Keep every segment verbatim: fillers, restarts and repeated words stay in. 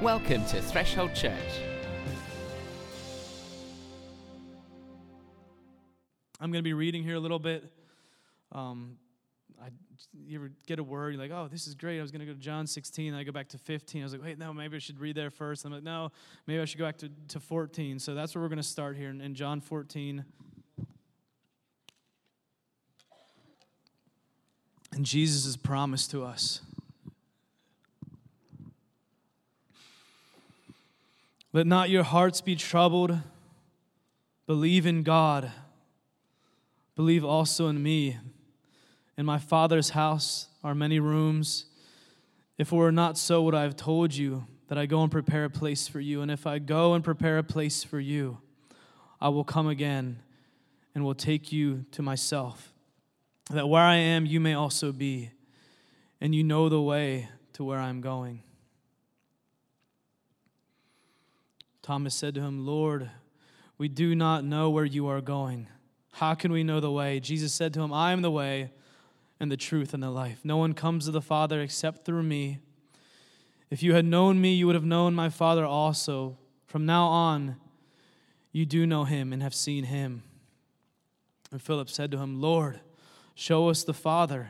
Welcome to Threshold Church. I'm going to be reading here a little bit. Um, I, you ever get a word, you're like, oh, this is great. I was going to go to John sixteen. I go back to fifteen. I was like, wait, no, maybe I should read there first. I'm like, no, maybe I should go back to, to fourteen. So that's where we're going to start here in, in John fourteen. And Jesus' promise to us. Let not your hearts be troubled. Believe in God. Believe also in me. In my Father's house are many rooms. If it were not so, would I have told you that I go and prepare a place for you? And if I go and prepare a place for you, I will come again and will take you to myself, that where I am, you may also be, and you know the way to where I am going. Thomas said to him, Lord, we do not know where you are going. How can we know the way? Jesus said to him, I am the way and the truth and the life. No one comes to the Father except through me. If you had known me, you would have known my Father also. From now on, you do know him and have seen him. And Philip said to him, Lord, show us the Father,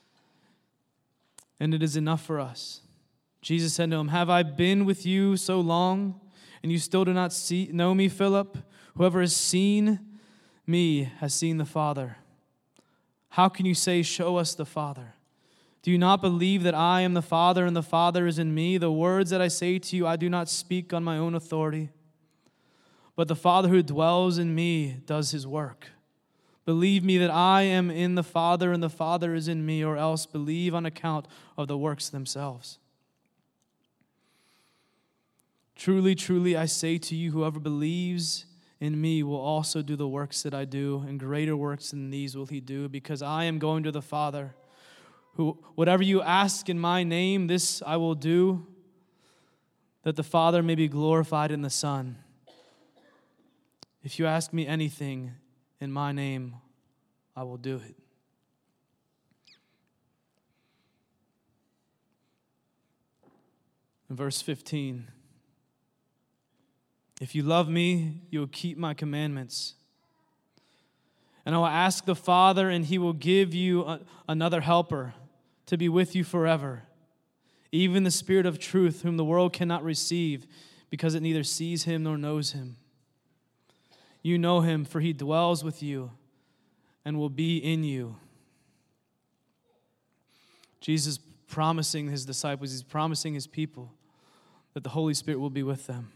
and it is enough for us. Jesus said to him, have I been with you so long, and you still do not see, know me, Philip? Whoever has seen me has seen the Father. How can you say, show us the Father? Do you not believe that I am the Father and the Father is in me? The words that I say to you, I do not speak on my own authority, but the Father who dwells in me does his work. Believe me that I am in the Father and the Father is in me, or else believe on account of the works themselves. Truly, truly, I say to you, whoever believes in me will also do the works that I do, and greater works than these will he do, because I am going to the Father. Who, whatever you ask in my name, this I will do, that the Father may be glorified in the Son. If you ask me anything in my name, I will do it. In verse fifteen, if you love me, you will keep my commandments. And I will ask the Father, and he will give you a, another helper to be with you forever, even the Spirit of truth, whom the world cannot receive, because it neither sees him nor knows him. You know him, for he dwells with you and will be in you. Jesus promising his disciples, he's promising his people that the Holy Spirit will be with them.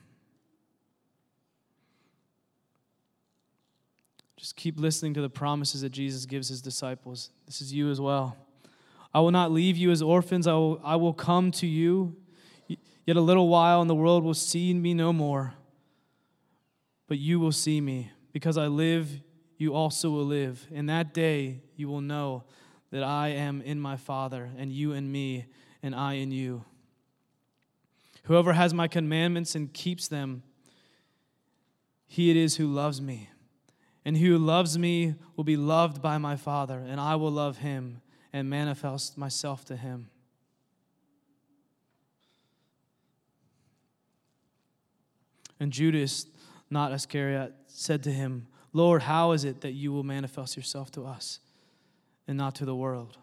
Just keep listening to the promises that Jesus gives his disciples. This is you as well. I will not leave you as orphans. I will, I will come to you. Yet a little while, and the world will see me no more. But you will see me. Because I live, you also will live. In that day, you will know that I am in my Father, and you in me, and I in you. Whoever has my commandments and keeps them, he it is who loves me. And he who loves me will be loved by my Father, and I will love him and manifest myself to him. And Judas, not Iscariot, said to him, Lord, how is it that you will manifest yourself to us and not to the world?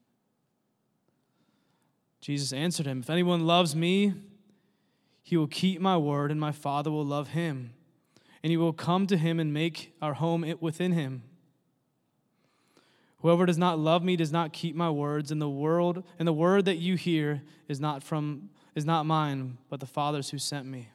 Jesus answered him, if anyone loves me, he will keep my word, and my Father will love him. And he will come to him and make our home within him. Whoever does not love me does not keep my words, and the world and the word that you hear is not from is not mine, but the Father's who sent me.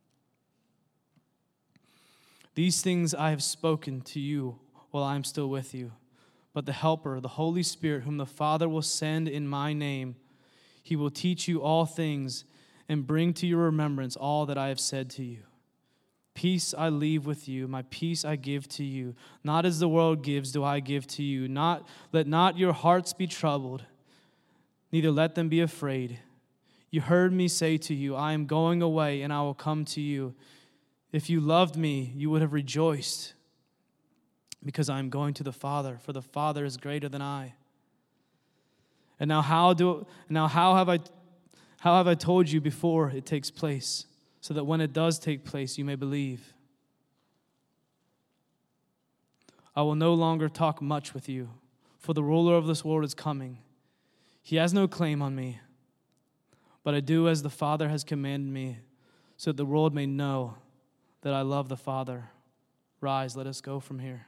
These things I have spoken to you while I am still with you. But the Helper, the Holy Spirit, whom the Father will send in my name, he will teach you all things and bring to your remembrance all that I have said to you. Peace I leave with you, my peace I give to you. Not as the world gives do I give to you. Not let not your hearts be troubled, neither let them be afraid. You heard me say to you, I am going away, and I will come to you. If you loved me, you would have rejoiced, because I am going to the Father, for the Father is greater than I. And now how do now how have I How have I told you before it takes place, so that when it does take place, you may believe? I will no longer talk much with you, for the ruler of this world is coming. He has no claim on me, but I do as the Father has commanded me, so that the world may know that I love the Father. Rise, let us go from here.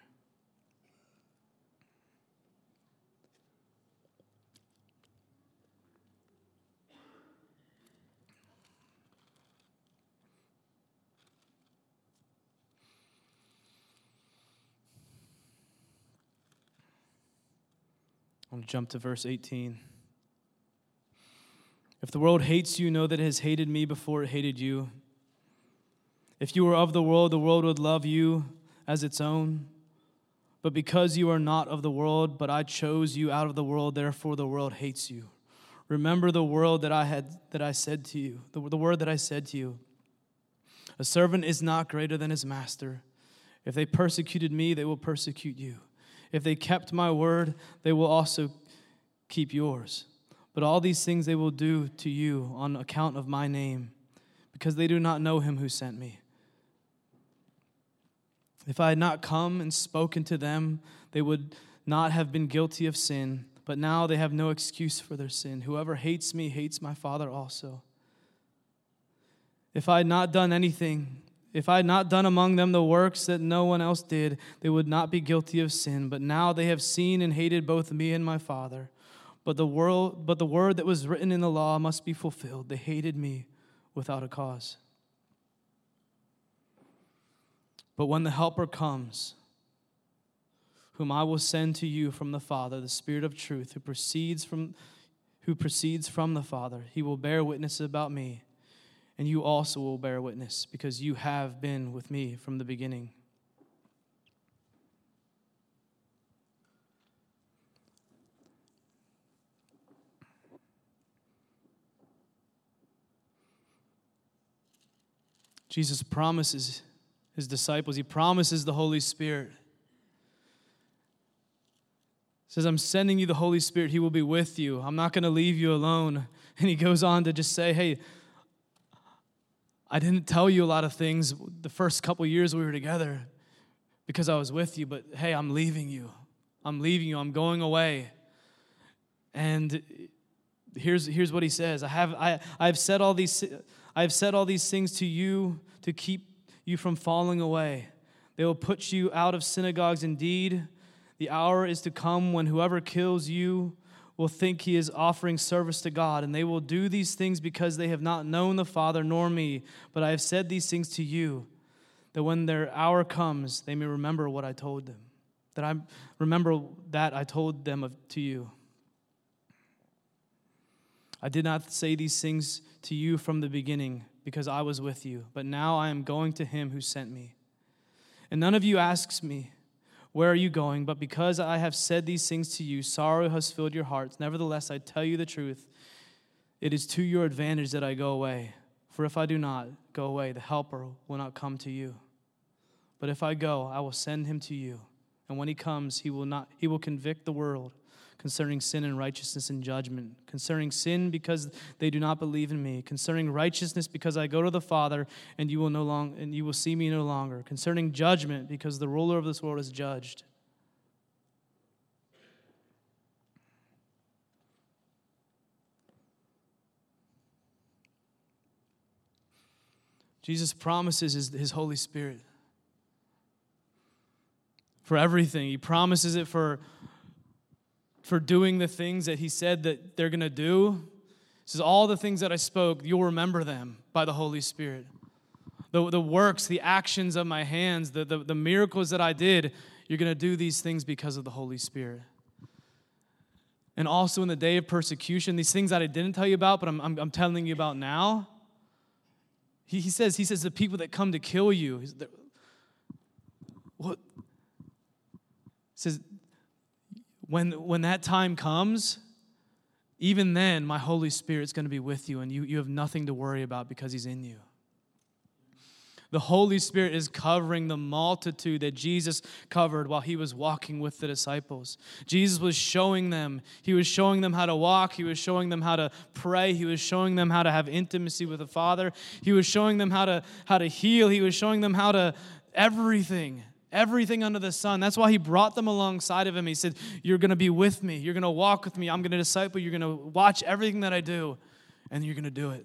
I want to jump to verse eighteen. If the world hates you, know that it has hated me before it hated you. If you were of the world, the world would love you as its own. But because you are not of the world, but I chose you out of the world, therefore the world hates you. Remember the word that I had that I said to you, the, the word that I said to you. A servant is not greater than his master. If they persecuted me, they will persecute you. If they kept my word, they will also keep yours. But all these things they will do to you on account of my name, because they do not know him who sent me. If I had not come and spoken to them, they would not have been guilty of sin, but now they have no excuse for their sin. Whoever hates me hates my Father also. If I had not done anything, if I had not done among them the works that no one else did, they would not be guilty of sin. But now they have seen and hated both me and my Father. But the world, but the word that was written in the law must be fulfilled. They hated me without a cause. But when the Helper comes, whom I will send to you from the Father, the Spirit of truth, who proceeds from, who proceeds from the Father, he will bear witness about me. And you also will bear witness, because you have been with me from the beginning. Jesus promises his disciples, he promises the Holy Spirit. He says, I'm sending you the Holy Spirit. He will be with you. I'm not going to leave you alone. And he goes on to just say, hey, I didn't tell you a lot of things the first couple years we were together because I was with you, but hey, I'm leaving you. I'm leaving you. I'm going away. And here's here's what he says. I have I I've said all these I've said all these things to you to keep you from falling away. They will put you out of synagogues indeed. The hour is to come when whoever kills you will think he is offering service to God, and they will do these things because they have not known the Father nor me. But I have said these things to you, that when their hour comes, they may remember what I told them. That I remember that I told them of, to you. I did not say these things to you from the beginning, because I was with you. But now I am going to him who sent me. And none of you asks me, where are you going? But because I have said these things to you, sorrow has filled your hearts. Nevertheless, I tell you the truth. It is to your advantage that I go away. For if I do not go away, the Helper will not come to you. But if I go, I will send him to you. And when he comes, he will not he will convict the world concerning sin and righteousness and judgment. Concerning sin, because they do not believe in me. Concerning righteousness, because I go to the Father, and you will no long and you will see me no longer. Concerning judgment, because the ruler of this world is judged. Jesus promises his, his Holy Spirit for everything. He promises it for for doing the things that he said that they're going to do. He says, all the things that I spoke, you'll remember them by the Holy Spirit. The, the works, the actions of my hands, the, the, the miracles that I did, you're going to do these things because of the Holy Spirit. And also in the day of persecution, these things that I didn't tell you about, but I'm, I'm, I'm telling you about now. He, he says, he says, the people that come to kill you, what? He says, When, when that time comes, even then, my Holy Spirit's going to be with you, and you, you have nothing to worry about because he's in you. The Holy Spirit is covering the multitude that Jesus covered while he was walking with the disciples. Jesus was showing them. He was showing them how to walk. He was showing them how to pray. He was showing them how to have intimacy with the Father. He was showing them how to, how to heal. He was showing them how to everything. Everything under the sun. That's why he brought them alongside of him. He said, you're going to be with me. You're going to walk with me. I'm going to disciple. You're going to watch everything that I do, and you're going to do it.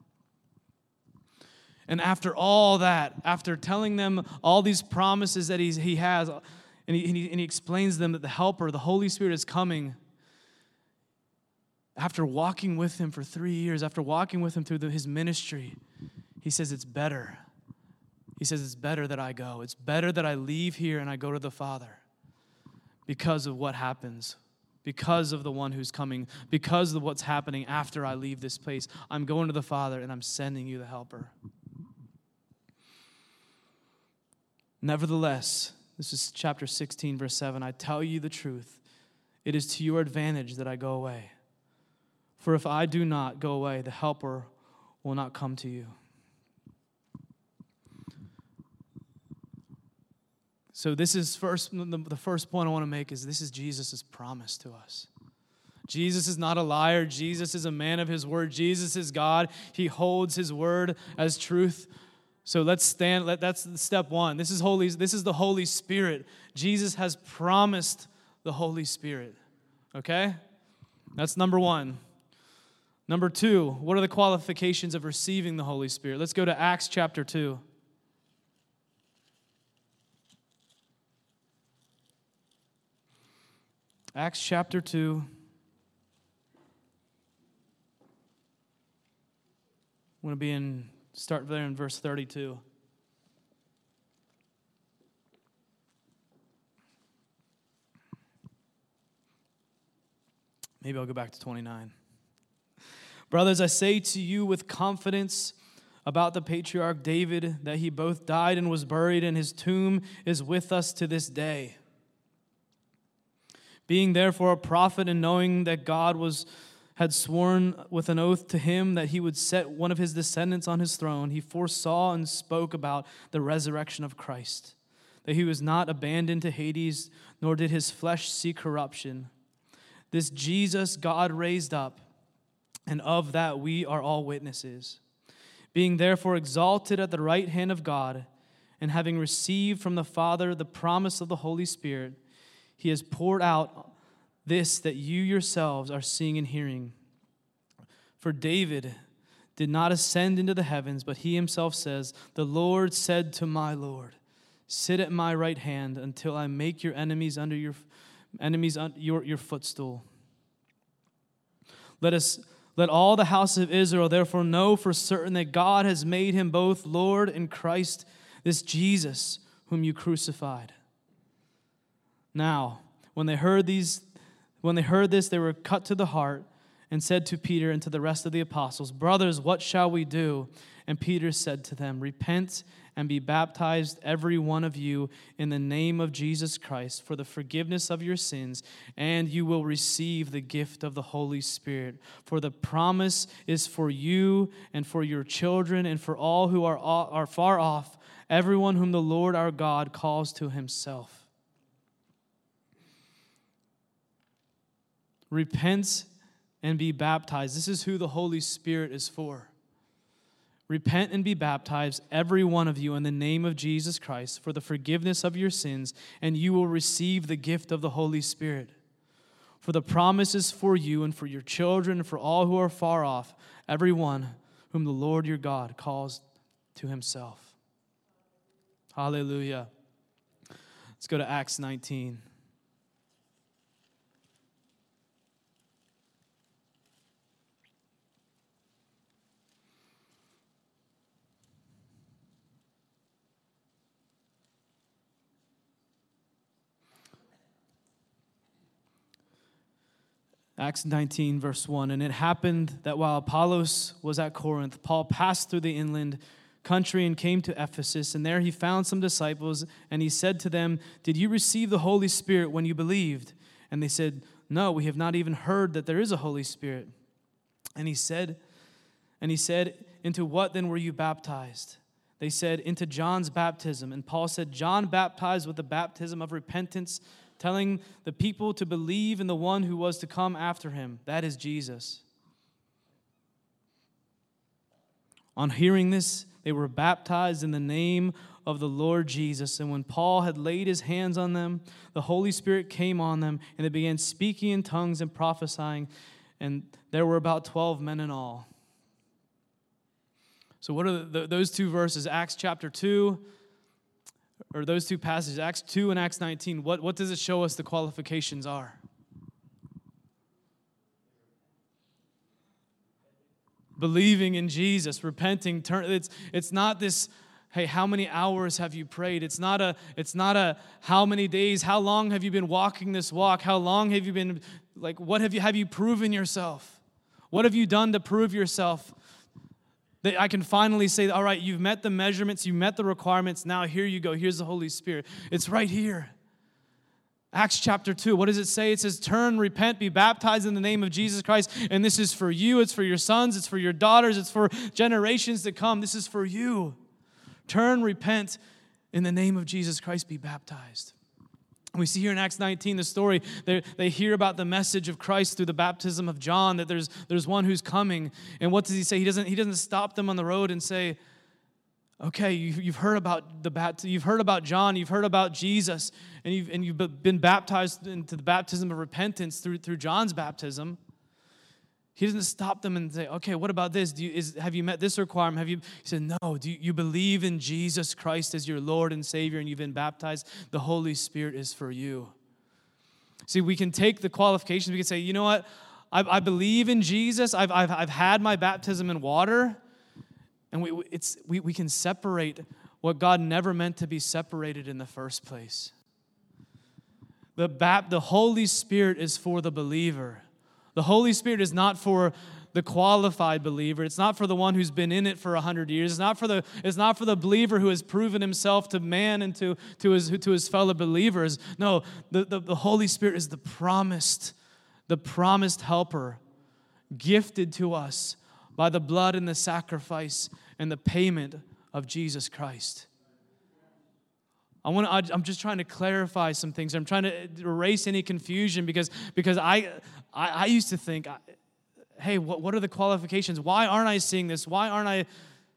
And after all that, after telling them all these promises that he's, he has, and he, and, he, and he explains to them that the Helper, the Holy Spirit is coming, after walking with him for three years, after walking with him through the, his ministry, he says it's better. He says it's better that I go. It's better that I leave here and I go to the Father because of what happens, because of the one who's coming, because of what's happening after I leave this place. I'm going to the Father and I'm sending you the Helper. Nevertheless, this is chapter sixteen, verse seven, I tell you the truth. It is to your advantage that I go away. For if I do not go away, the Helper will not come to you. So this is first, the first point I want to make is this is Jesus' promise to us. Jesus is not a liar. Jesus is a man of his word. Jesus is God. He holds his word as truth. So let's stand. Let, that's step one. This is Holy. This is the Holy Spirit. Jesus has promised the Holy Spirit. Okay? That's number one. Number two, what are the qualifications of receiving the Holy Spirit? Let's go to Acts chapter two. Acts chapter two. I'm going to be in, start there in verse thirty-two. Maybe I'll go back to twenty-nine. Brothers, I say to you with confidence about the patriarch David, that he both died and was buried, and his tomb is with us to this day. Being therefore a prophet, and knowing that God was had sworn with an oath to him that he would set one of his descendants on his throne, he foresaw and spoke about the resurrection of Christ, that he was not abandoned to Hades, nor did his flesh see corruption. This Jesus God raised up, and of that we are all witnesses. Being therefore exalted at the right hand of God, and having received from the Father the promise of the Holy Spirit, he has poured out this that you yourselves are seeing and hearing. For David did not ascend into the heavens, but he himself says, the Lord said to my Lord, sit at my right hand until I make your enemies under your enemies your, your footstool. Let us let all the house of Israel therefore know for certain that God has made him both Lord and Christ, this Jesus whom you crucified. Now, when they heard these, when they heard this, they were cut to the heart and said to Peter and to the rest of the apostles, brothers, what shall we do? And Peter said to them, repent and be baptized, every one of you, in the name of Jesus Christ for the forgiveness of your sins, and you will receive the gift of the Holy Spirit. For the promise is for you and for your children and for all who are, are far off, everyone whom the Lord our God calls to himself. Repent and be baptized. This is who the Holy Spirit is for. Repent and be baptized, every one of you, in the name of Jesus Christ for the forgiveness of your sins, and you will receive the gift of the Holy Spirit. For the promise is for you and for your children and for all who are far off, every one whom the Lord your God calls to himself. Hallelujah. Let's go to Acts nineteen. Acts nineteen, verse one, and it happened that while Apollos was at Corinth, Paul passed through the inland country and came to Ephesus, and there he found some disciples, and he said to them, did you receive the Holy Spirit when you believed? And they said, no, we have not even heard that there is a Holy Spirit. And he said, and he said, into what then were you baptized? They said, into John's baptism. And Paul said, John baptized with the baptism of repentance, telling the people to believe in the one who was to come after him. That is Jesus. On hearing this, they were baptized in the name of the Lord Jesus. And when Paul had laid his hands on them, the Holy Spirit came on them, and they began speaking in tongues and prophesying. And there were about twelve men in all. So what are the, those two verses, Acts chapter two, or those two passages, Acts two and Acts nineteen, what, what does it show us the qualifications are? Believing in Jesus, repenting, turn, it's it's not this, hey, how many hours have you prayed? It's not a it's not a how many days, how long have you been walking this walk? How long have you been, like, what have you have you proven yourself? What have you done to prove yourself? That I can finally say, all right, you've met the measurements, you met the requirements, now here you go, here's the Holy Spirit. It's right here. Acts chapter two, what does it say? It says, turn, repent, be baptized in the name of Jesus Christ. And this is for you, it's for your sons, it's for your daughters, it's for generations to come. This is for you. Turn, repent, in the name of Jesus Christ, be baptized. We see here in Acts nineteen, the story, they, they hear about the message of Christ through the baptism of John, that there's, there's one who's coming. And what does he say? He doesn't, he doesn't stop them on the road and say, okay, you, you've heard about the bat, you've heard about John, you've heard about Jesus, and you've, and you've been baptized into the baptism of repentance through, through John's baptism. He doesn't stop them and say, okay, what about this? Do you, is, have you met this requirement? Have you? He said, no, do you, you believe in Jesus Christ as your Lord and Savior, and you've been baptized? The Holy Spirit is for you. See, we can take the qualifications. We can say, you know what? I, I believe in Jesus. I've, I've, I've had my baptism in water. And we, it's, we, we can separate what God never meant to be separated in the first place. The, bap, the Holy Spirit is for the believer. The Holy Spirit is not for the qualified believer. It's not for the one who's been in it for a hundred years. It's not for the, it's not for the believer who has proven himself to man and to, to, his, to his fellow believers. No, the, the, the Holy Spirit is the promised, the promised helper gifted to us by the blood and the sacrifice and the payment of Jesus Christ. I want to, I'm just trying to clarify some things. I'm trying to erase any confusion because, because I, I, I used to think, hey, what, what are the qualifications? Why aren't I seeing this? Why aren't I?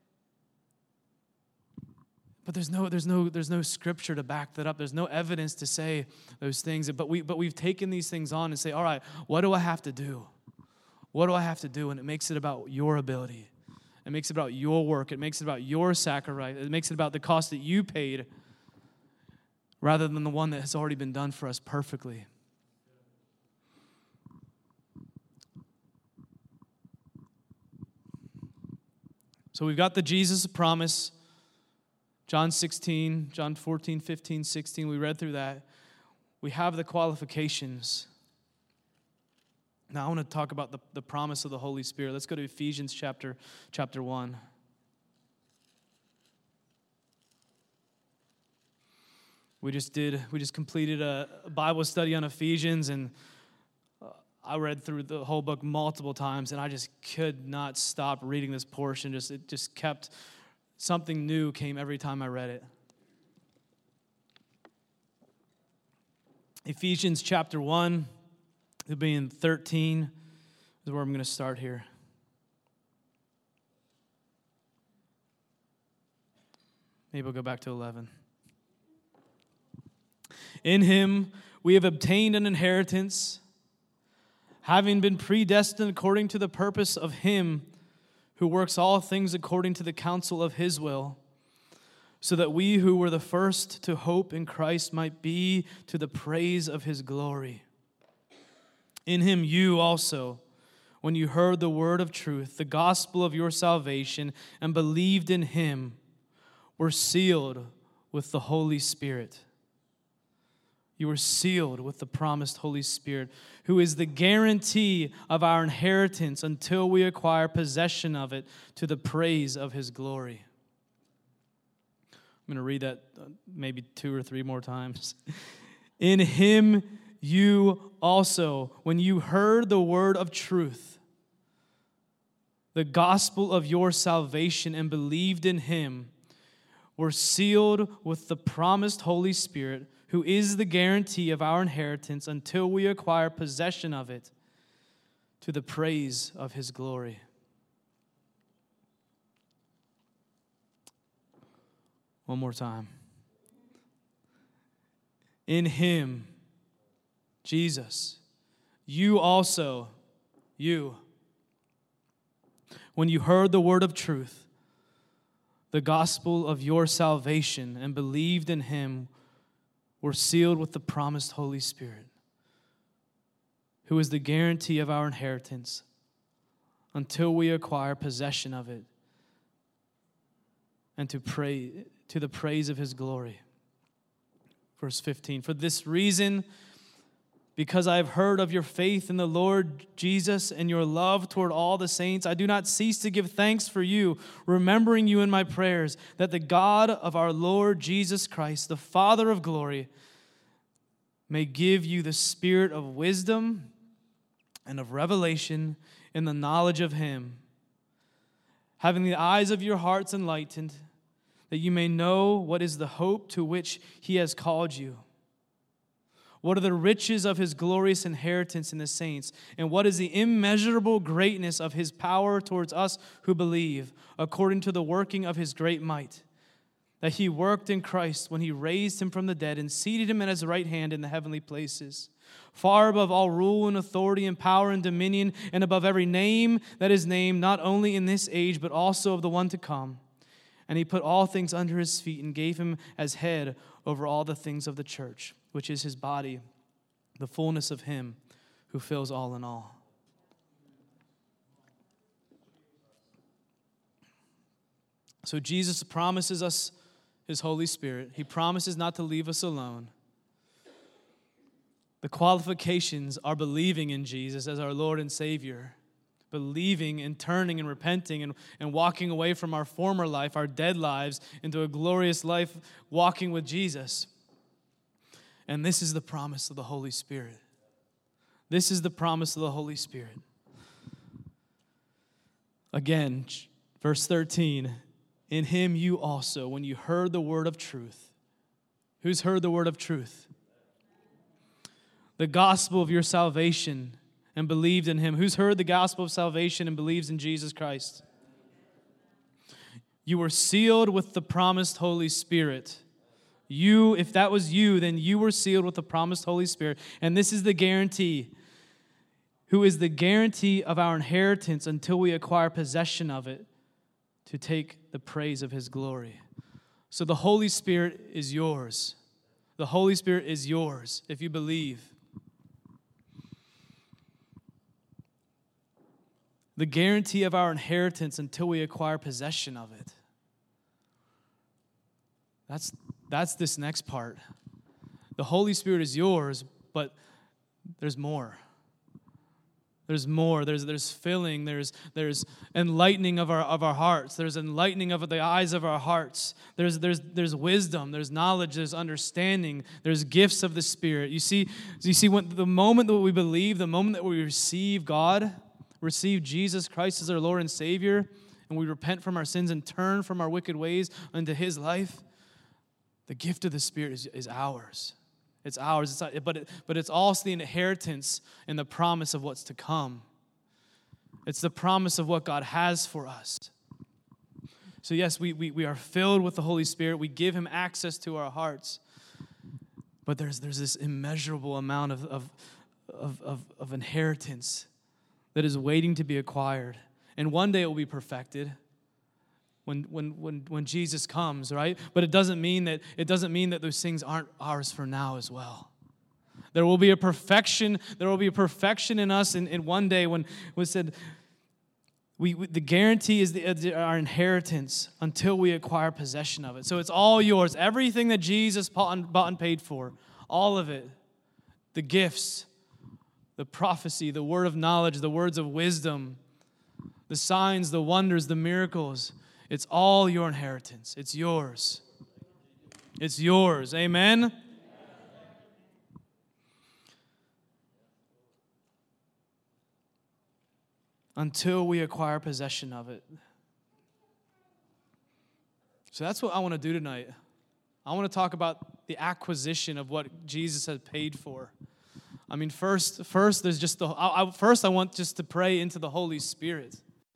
But there's no, there's no, there's no scripture to back that up. There's no evidence to say those things. But we, but we've taken these things on and say, all right, what do I have to do? What do I have to do? And it makes it about your ability. It makes it about your work. It makes it about your sacrifice. It makes it about the cost that you paid rather than the one that has already been done for us perfectly. So we've got the Jesus promise, John sixteen, John fourteen, fifteen, sixteen. We read through that. We have the qualifications. Now I want to talk about the, the promise of the Holy Spirit. Let's go to Ephesians chapter, chapter one. We just did, we just completed a Bible study on Ephesians, and I read through the whole book multiple times, and I just could not stop reading this portion. Just it just kept, something new came every time I read it. Ephesians chapter one, it'll be in thirteen, is where I'm going to start here. Maybe we'll go back to eleven. In him we have obtained an inheritance, having been predestined according to the purpose of him who works all things according to the counsel of his will, so that we who were the first to hope in Christ might be to the praise of his glory. In him you also, when you heard the word of truth, the gospel of your salvation, and believed in him, were sealed with the Holy Spirit. You were sealed with the promised Holy Spirit, who is the guarantee of our inheritance until we acquire possession of it to the praise of his glory. I'm going to read that maybe two or three more times. In him you also, when you heard the word of truth, the gospel of your salvation, and believed in him, We're sealed with the promised Holy Spirit, who is the guarantee of our inheritance until we acquire possession of it, to the praise of his glory. One more time. In him, Jesus, you also, you, when you heard the word of truth, the gospel of your salvation, and believed in him, were sealed with the promised Holy Spirit, who is the guarantee of our inheritance until we acquire possession of it, and to pray to the praise of his glory. Verse fifteen, for this reason, because I have heard of your faith in the Lord Jesus and your love toward all the saints, I do not cease to give thanks for you, remembering you in my prayers, that the God of our Lord Jesus Christ, the Father of glory, may give you the spirit of wisdom and of revelation in the knowledge of him, having the eyes of your hearts enlightened, that you may know what is the hope to which he has called you. What are the riches of his glorious inheritance in the saints? And what is the immeasurable greatness of his power towards us who believe, according to the working of his great might? That he worked in Christ when he raised him from the dead and seated him at his right hand in the heavenly places, far above all rule and authority and power and dominion, and above every name that is named, not only in this age, but also of the one to come. And he put all things under his feet and gave him as head over all the things of the church, which is his body, the fullness of him who fills all in all. So Jesus promises us his Holy Spirit. He promises not to leave us alone. The qualifications are believing in Jesus as our Lord and Savior, believing and turning and repenting and, and walking away from our former life, our dead lives, into a glorious life walking with Jesus. And this is the promise of the Holy Spirit. This is the promise of the Holy Spirit. Again, verse thirteen, in him you also, when you heard the word of truth. Who's heard the word of truth? The gospel of your salvation, and believed in him. Who's heard the gospel of salvation and believes in Jesus Christ? You were sealed with the promised Holy Spirit. You, if that was you, then you were sealed with the promised Holy Spirit. And this is the guarantee, who is the guarantee of our inheritance until we acquire possession of it, to take the praise of his glory. So the Holy Spirit is yours. The Holy Spirit is yours if you believe. The guarantee of our inheritance until we acquire possession of it. That's, that's this next part. The Holy Spirit is yours, but there's more. There's more. There's there's filling. There's there's enlightening of our of our hearts. There's enlightening of the eyes of our hearts. There's there's there's wisdom. There's knowledge. There's understanding. There's gifts of the Spirit. You see, you see, when the moment that we believe, the moment that we receive God, receive Jesus Christ as our Lord and Savior, and we repent from our sins and turn from our wicked ways unto his life, the gift of the Spirit is, is ours. It's ours, it's not, but, it, but it's also the inheritance and the promise of what's to come. It's the promise of what God has for us. So yes, we, we, we are filled with the Holy Spirit. We give him access to our hearts. But there's, there's this immeasurable amount of, of, of, of, of inheritance that is waiting to be acquired. And one day it will be perfected. When, when when when Jesus comes, right? But it doesn't mean that it doesn't mean that those things aren't ours for now as well. There will be a perfection. There will be a perfection in us in, in one day when we said we, we the guarantee is the, our inheritance until we acquire possession of it. So it's all yours. Everything that Jesus bought and, bought and paid for, all of it, the gifts, the prophecy, the word of knowledge, the words of wisdom, the signs, the wonders, the miracles. It's all your inheritance. It's yours. It's yours. Amen? Until we acquire possession of it. So that's what I want to do tonight. I want to talk about the acquisition of what Jesus has paid for. I mean, first, first there's just the. I, I, first, I want just to pray into the Holy Spirit.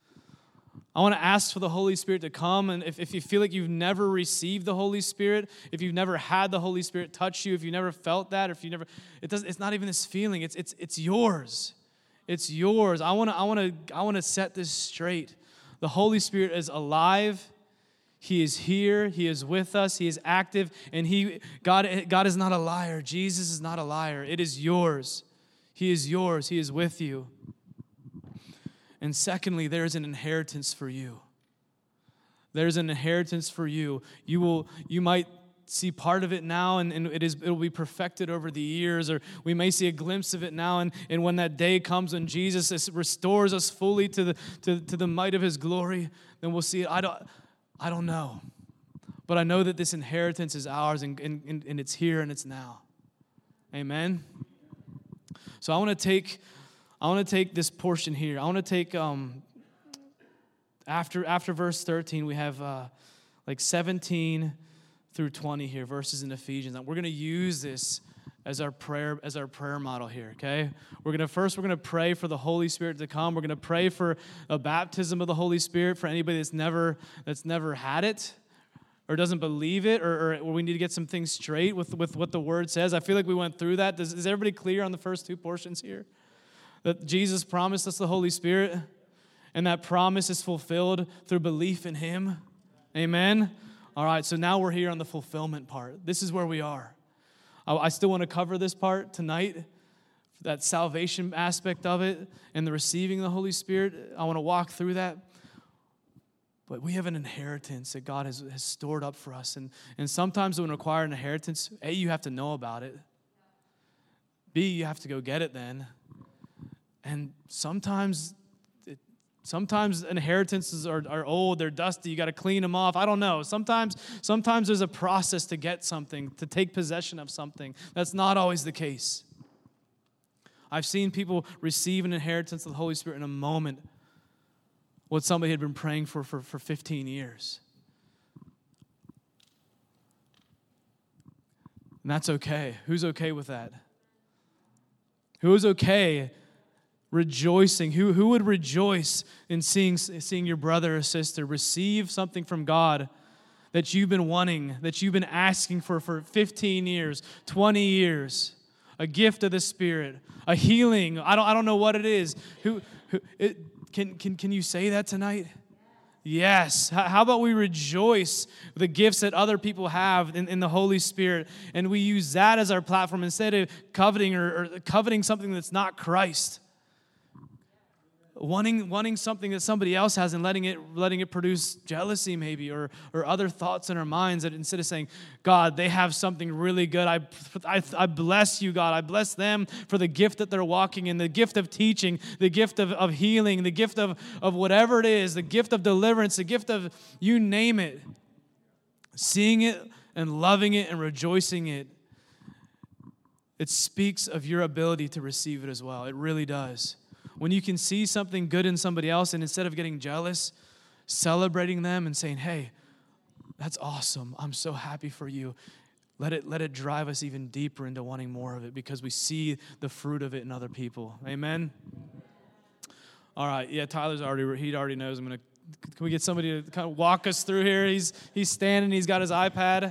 I want to ask for the Holy Spirit to come, and if, if you feel like you've never received the Holy Spirit, if you've never had the Holy Spirit touch you, if you never felt that, or if you never, it does. It's not even this feeling. It's it's it's yours. It's yours. I want to I want to I want to set this straight. The Holy Spirit is alive. He is here. He is with us. He is active. And he, God, God is not a liar. Jesus is not a liar. It is yours. He is yours. He is with you. And secondly, there is an inheritance for you. There's an inheritance for you. You will, you might see part of it now, and, and it is it will be perfected over the years, or we may see a glimpse of it now, and, and when that day comes when Jesus restores us fully to the to, to the might of his glory, then we'll see it. I don't I don't know. But I know that this inheritance is ours, and, and, and it's here and it's now. Amen? So I want to take I want to take this portion here. I want to take, um, after after verse thirteen, we have uh, like seventeen through twenty here, verses in Ephesians. And we're going to use this as our prayer as our prayer model here, okay? We're going to first, we're going to pray for the Holy Spirit to come. We're going to pray for a baptism of the Holy Spirit for anybody that's never that's never had it or doesn't believe it, or, or we need to get some things straight with, with what the Word says. I feel like we went through that. Does, is everybody clear on the first two portions here? That Jesus promised us the Holy Spirit, and that promise is fulfilled through belief in Him. Amen? All right, so now we're here on the fulfillment part. This is where we are. I still want to cover this part tonight, that salvation aspect of it and the receiving of the Holy Spirit. I want to walk through that. But we have an inheritance that God has, has stored up for us. And, and sometimes when we acquire an inheritance, A, you have to know about it. B, you have to go get it then. And sometimes it, sometimes inheritances are, are old, they're dusty, you got to clean them off. I don't know. Sometimes, sometimes there's a process to get something, to take possession of something. That's not always the case. I've seen people receive an inheritance of the Holy Spirit in a moment, what somebody had been praying for for, for fifteen years. And that's okay. Who's okay with that? Who is okay rejoicing? Who, who would rejoice in seeing, seeing your brother or sister receive something from God that you've been wanting, that you've been asking for for fifteen years, twenty years, a gift of the Spirit, a healing? I don't, I don't know what it is. Who, who it, can, can, can you say that tonight? Yes. How about we rejoice with the gifts that other people have in, in the Holy Spirit, and we use that as our platform instead of coveting or, or coveting something that's not Christ. Wanting, wanting something that somebody else has and letting it, letting it produce jealousy maybe, or, or other thoughts in our minds, that instead of saying, God, they have something really good. I, I, I bless you, God. I bless them for the gift that they're walking in, the gift of teaching, the gift of, of healing, the gift of, of whatever it is, the gift of deliverance, the gift of, you name it. Seeing it and loving it and rejoicing it, it speaks of your ability to receive it as well. It really does. When you can see something good in somebody else, and instead of getting jealous, celebrating them and saying, hey, that's awesome. I'm so happy for you. Let it, let it drive us even deeper into wanting more of it because we see the fruit of it in other people. Amen? All right. Yeah, Tyler's already, he already knows. I'm going to, can we get somebody to kind of walk us through here? He's, he's standing. He's got his iPad.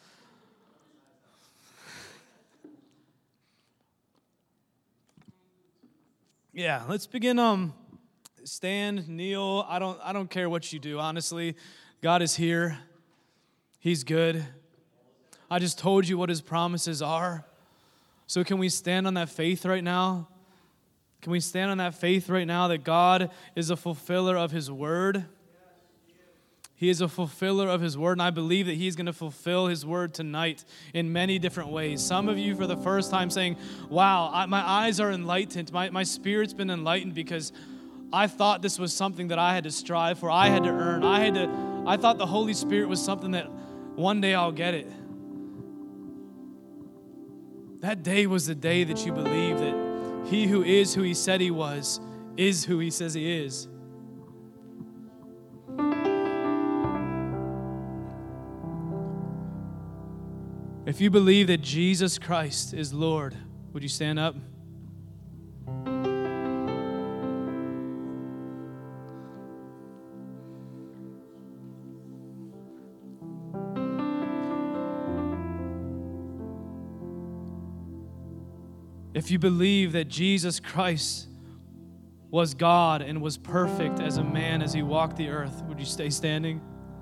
Yeah, let's begin. Um, stand, kneel. I don't. I don't care what you do. Honestly, God is here. He's good. I just told you what His promises are. So can we stand on that faith right now? Can we stand on that faith right now that God is a fulfiller of His word? He is a fulfiller of His word, and I believe that He's going to fulfill His word tonight in many different ways. Some of you for the first time saying, wow, I, my eyes are enlightened. My, my spirit's been enlightened because I thought this was something that I had to strive for. I had to earn. I had to. I thought the Holy Spirit was something that one day I'll get it. That day was the day that you believe that He who is who He said He was is who He says He is. If you believe that Jesus Christ is Lord, would you stand up? If you believe that Jesus Christ was God and was perfect as a man as he walked the earth, would you stay standing?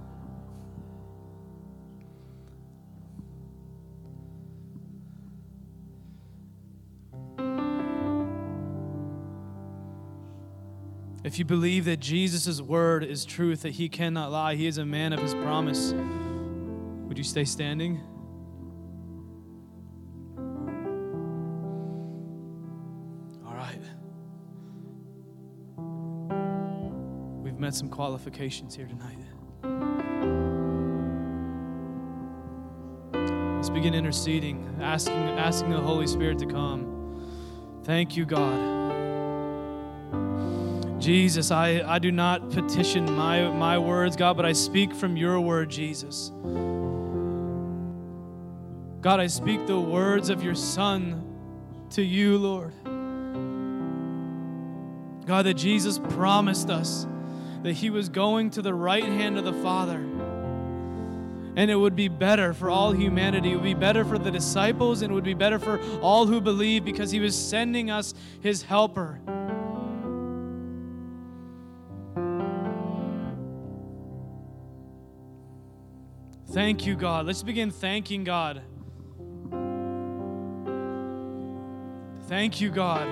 If you believe that Jesus' word is truth, that he cannot lie, he is a man of his promise, would you stay standing? All right. We've met some qualifications here tonight. Let's begin interceding, asking, asking the Holy Spirit to come. Thank you, God. Jesus, I, I do not petition my, my words, God, but I speak from your word, Jesus. God, I speak the words of your Son to you, Lord. God, that Jesus promised us that he was going to the right hand of the Father. And it would be better for all humanity. It would be better for the disciples, and it would be better for all who believe, because he was sending us his helper. Thank you, God. Let's begin thanking God. Thank you, God.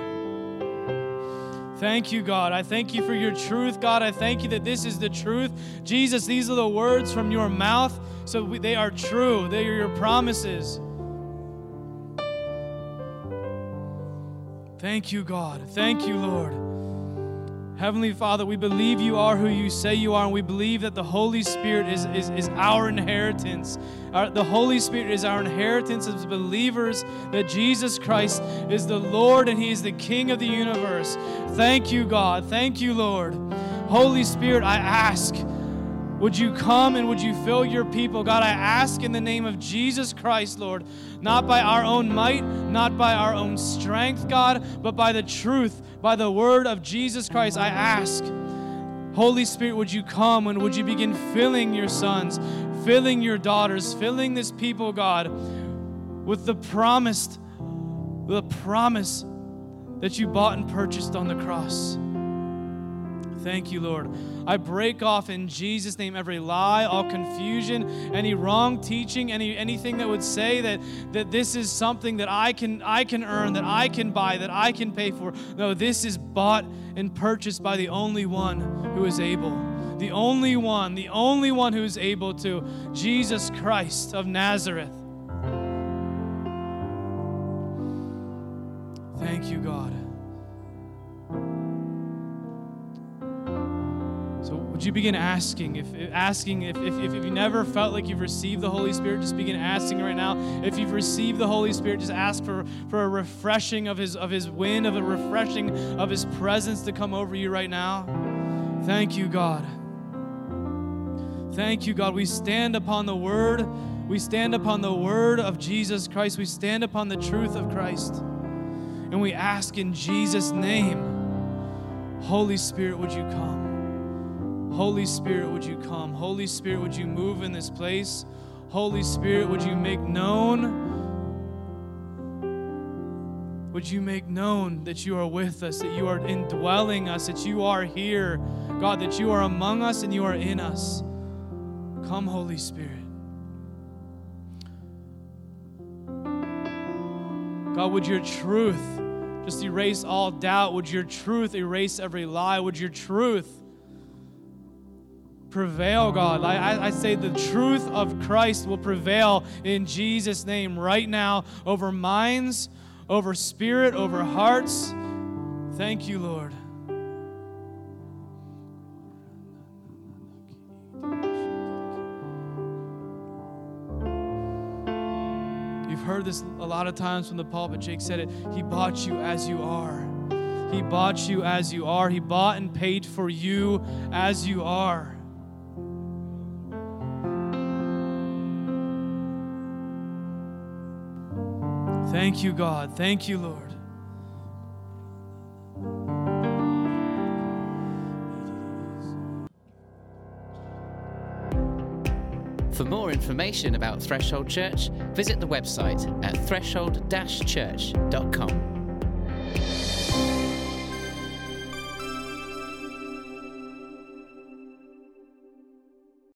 Thank you, God. I thank you for your truth, God. I thank you that this is the truth. Jesus, these are the words from your mouth, so we, they are true. They are your promises. Thank you, God. Thank you, Lord. Heavenly Father, we believe you are who you say you are, and we believe that the Holy Spirit is, is, is our inheritance. Our, the Holy Spirit is our inheritance as believers, that Jesus Christ is the Lord and he is the King of the universe. Thank you, God. Thank you, Lord. Holy Spirit, I ask, would you come and would you fill your people? God, I ask in the name of Jesus Christ, Lord, not by our own might, not by our own strength, God, but by the truth, by the word of Jesus Christ, I ask. Holy Spirit, would you come and would you begin filling your sons, filling your daughters, filling this people, God, with the promised, the promise that you bought and purchased on the cross. Thank you, Lord. I break off in Jesus' name every lie, all confusion, any wrong teaching, any anything that would say that, that this is something that I can I can earn, that I can buy, that I can pay for. No, this is bought and purchased by the only one who is able. The only one, the only one who is able to, Jesus Christ of Nazareth. Thank you, God. So would you begin asking, if asking if, if, if you never felt like you've received the Holy Spirit, just begin asking right now. If you've received the Holy Spirit, just ask for, for a refreshing of his of his wind, of a refreshing of his presence to come over you right now. Thank you, God. Thank you, God. We stand upon the word. We stand upon the word of Jesus Christ. We stand upon the truth of Christ. And we ask in Jesus' name, Holy Spirit, would you come? Holy Spirit, would you come? Holy Spirit, would you move in this place? Holy Spirit, would you make known? Would you make known that you are with us, that you are indwelling us, that you are here, God, that you are among us and you are in us. Come, Holy Spirit. God, would your truth just erase all doubt? Would your truth erase every lie? Would your truth prevail, God? I, I say the truth of Christ will prevail in Jesus' name right now over minds, over spirit, over hearts. Thank you, Lord. You've heard this a lot of times from the pulpit. Jake said it. He bought you as you are. He bought you as you are. He bought and paid for you as you are. Thank you, God. Thank you, Lord. For more information about Threshold Church, visit the website at threshold dash church dot com.